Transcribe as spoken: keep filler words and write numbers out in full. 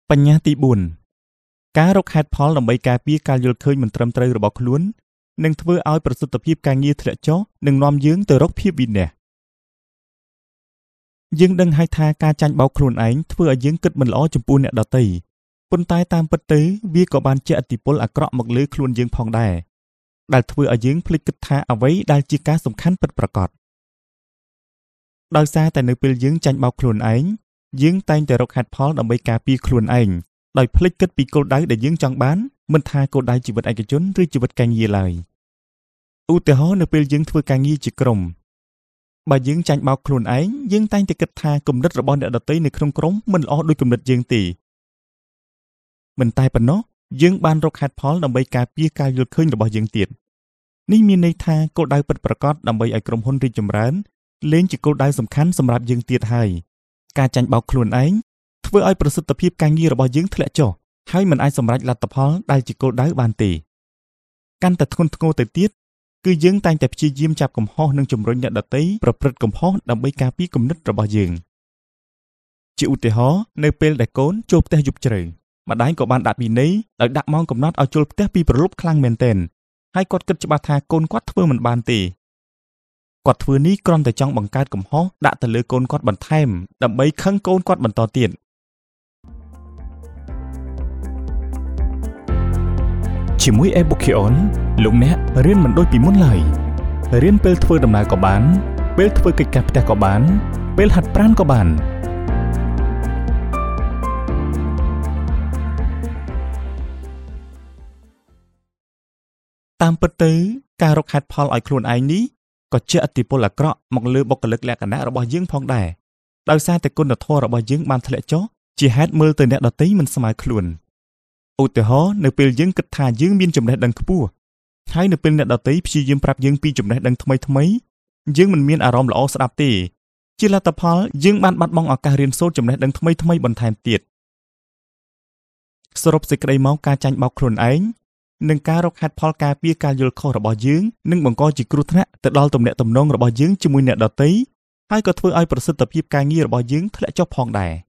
បញ្ញាទីបួនការរកហេតុផលដើម្បីការពារការយល់ឃើញមិនត្រឹមត្រូវរបស់ខ្លួននឹងធ្វើឲ្យប្រសិទ្ធភាពការងារធ្លាក់ចុះនិងនាំយើងទៅរកភាពវិនាសយើងដឹងហើយថាការចាញ់បោកខ្លួនឯងធ្វើឲ្យយើងគិតមិនល្អចំពោះអ្នកដទៃប៉ុន្តែតាមពិតទៅវាក៏បានជះឥទ្ធិពលអាក្រក់មកលើខ្លួនយើងផងដែរដែលធ្វើឲ្យយើងភ្លេចគិតថាអ្វីដែលជាការសំខាន់ពិតប្រាកដដោយសារតែនៅពេលយើងចាញ់បោកខ្លួនឯងយើងតែងតែរកហេតុផលដើម្បីការពារខ្លួនឯងដោយភ្លេចគិតពីគោលដៅដែលយើងចង់បានមិនថាគោលដៅជីវិតឯកជនឬជីវិតការងារឡើយឧទាហរណ៍នៅពេលយើងធ្វើការងារជាក្រុមបើយើងចាញ់បោកខ្លួនឯងយើងតែងតែគិតថាគំនិតរបស់អ្នកដទៃនៅក្នុងក្រុមមិនល្អដូចគំនិតយើងទេមិនតែប៉ុណ្ណោះយើងបានរកហេតុផលដើម្បីការពារការយល់ឃើញរបស់យើងទៀតនេះមានន័យថាគោលដៅពិតប្រាកដដើម្បីឲ្យក្រុមហ៊ុនរីកចម្រើនលែងជាគោលដៅសំខាន់សម្រាប់យើងទៀតហើយការចាញ់បោកខ្លួនឯងធ្វើឲ្យប្រសិទ្ធភាពការងាររបស់យើងធ្លាក់ចុះហើយមិនអាចសម្រេចលទ្ធផលដែលជាគោលដៅបានទេកាន់តែធ្ងន់ធ្ងរទៅទៀតគឺយើងតែងតែព្យាយាមចាប់កំហុសនិងជំរុញអ្នកដទៃប្រព្រឹត្តកំហុសដើម្បីការពារគំនិតរបស់យើងជាឧទាហរណ៍នៅពេលដែលកូនចូលផ្ទះយប់ជ្រៅម្ដាយក៏បានដាក់ពិន័យដោយដាក់ម៉ោងកំណត់ឲ្យចូលផ្ទះពីព្រលប់ខ្លាំងមែនទែនហើយគាត់គិតច្បាស់ថាកូនគាត់ធ្វើមិនបានទេគាត់ធ្វើនេះគ្រាន់តែចង់បង្កើតកំហុសដាក់ទៅលើកូនគាត់បន្ថែមដើម្បីខឹងកូនគាត់បន្តទៀតជាមួយ Ebukion លោកអ្នករៀនមិនដូចពីមុនឡើយរៀនពេលធ្វើដំណើរក៏បានពេលធ្វើកិច្ចការផ្ទះក៏បានពេលហាត់ប្រាណក៏បានតាមពិតទៅការរកហេតុផលឲ្យខ្លួនឯងនេះក៏ជាឥទ្ធិពលអាក្រក់មកលើបុគ្គលិកលក្ខណៈរបស់យើងផងដែរដោយសារតែគុណធម៌របស់យើងបានធ្លាក់ចុះជាហេតុមើលទៅអ្នកដទៃមិនស្មើខ្លួនឧទាហរណ៍នៅពេលយើងគិតថាយើងមានចំណេះដឹងខ្ពស់ហើយនៅពេលអ្នកដទៃព្យាយាមប្រាប់យើងពីចំណេះដឹងថ្មីថ្មីយើងមិនមានអារម្មណ៍ល្អស្ដាប់ទេជាលទ្ធផលយើងបានបាត់បង់ឱកាសរៀនសូត្រចំណេះដឹងថ្មីថ្មីបន្ថែមទៀតសរុបសេចក្តីមកការចាញ់បោកខ្លួនឯងនិងការរកហេតុផលការពារការយល់ខុសរបស់យើងនឹងបង្កជាគ្រោះថ្នាក់ទៅដល់ទំនាក់ទំនងរបស់យើងជាមួយអ្នកដទៃហើយក៏ធ្វើឲ្យប្រសិទ្ធភាពការងាររបស់យើងធ្លាក់ចុះផងដែរ